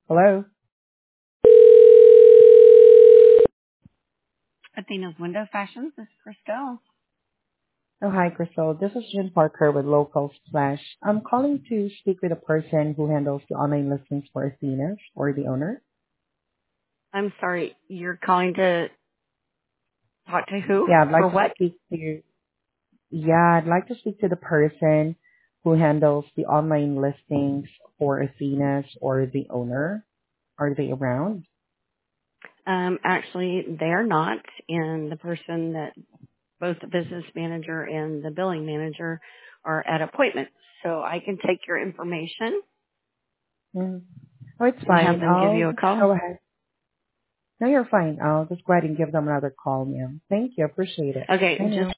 Hello. Athena's Window Fashions. This is Christelle. Oh, hi, Crystal. This is Jim Parker with Local Splash. I'm calling to speak with a person who handles the online listings for Athena or the owner. I'm sorry, you're calling to talk to who? Yeah, I'd For like to what? speak to. Yeah, I'd like to speak to the person who handles the online listings for Athena's or the owner. Are they around? Actually, they're not, and the person that both the business manager and the billing manager are at appointments. So I can take your information Mm. Oh, it's and have fine. them give I'll you a just call. go ahead. No, you're fine. I'll just go ahead and give them another call, ma'am. Thank you. Appreciate it. Okay, I just know.